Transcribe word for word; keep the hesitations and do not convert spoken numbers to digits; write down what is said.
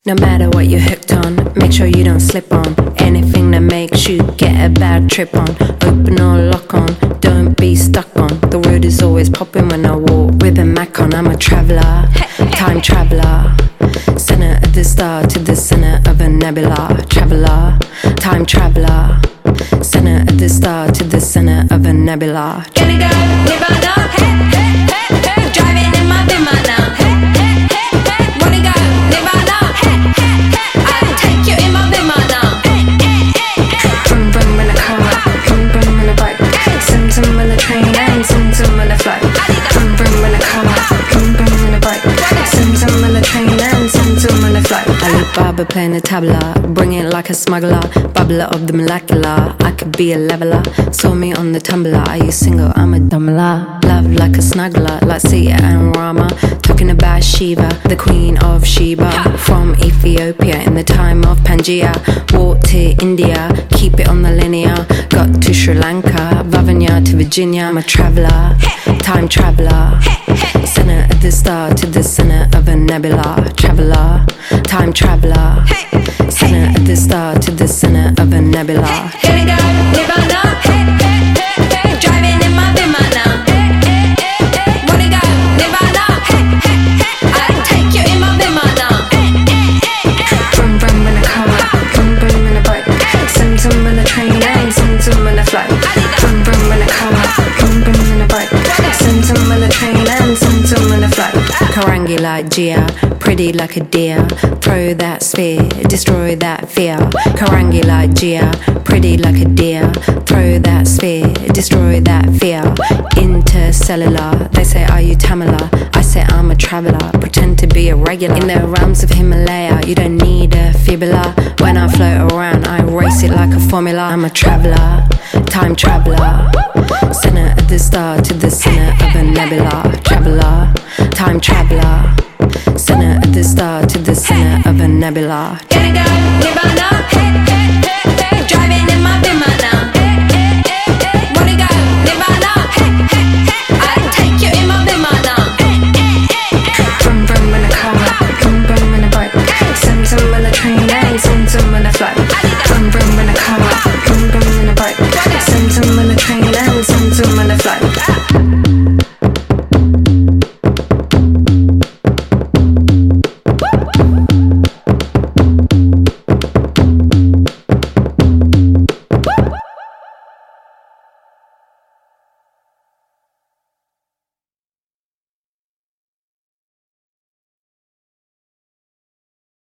No matter what you're hooked on, make sure you don't slip on anything that makes you get a bad trip on. Open or lock on, don't be stuck on. The word is always popping when I walk with a Mac on. I'm a traveller, time traveller, center of the star to the center of a nebula. Traveller, time traveller, center of the star to the center of a nebula. Gonna go Nirvana, hey, hey, hey, hey. Driving in my Vimana now, hey, hey, hey, hey. Wanna go Nirvana, hey, hey, hey. I'll take you in my Vimana now, hey, hey, hey, hey. Vroom vroom in a car, vroom vroom in a bike, zoom zoom in a train and zoom zoom in a flight. Vroom vroom in a car, vroom vroom in a bike, zoom zoom in a train and zoom zoom in a flight. Alibaba playing the tabla, bring it like a smuggler, bubbler of the molecular. I could be a leveler, saw me on the tumbler. Are you single? I'm a dumbler. Love like a snuggler, like Sita and Rama. Talking about Shiva, the queen of Sheba. From Ethiopia in the time of Pangaea. Walked to India, keep it on the linear. Got to Sri Lanka, Vavanya to Virginia. I'm a traveller, time traveller, center of the star to the center of a nebula. Traveller, time traveller, center of the star to the center of a nebula. Gonna go Nirvana, hey, hey, hey, hey. Driving in my Vimana now, hey, hey, hey, hey. Wanna go Nirvana, hey, hey, hey. I'll take you in my Vimana now, hey, hey, hey, hey. Vroom vroom in a car, vroom vroom in a bike, zoom zoom in a train and zoom zoom in a flight. Vroom vroom in a car, vroom vroom in a bike, zoom zoom in a train and zoom zoom in a flight. Karangi like Gia, pretty like a deer. Throw that sphere, destroy that fear. Karangi like Gia, pretty like a deer. Throw that sphere, destroy that fear. Intercellular, they say are you Tamala? I say I'm a traveller, pretend to be a regular. In the realms of Himalaya, you don't need a fibula. When I float around, I race it like a formula. I'm a traveller, time traveller, center of the star to the center of a nebula. Traveller, time traveller, center of the star to the center of a nebula. Gonna go Nirvana, hey, hey.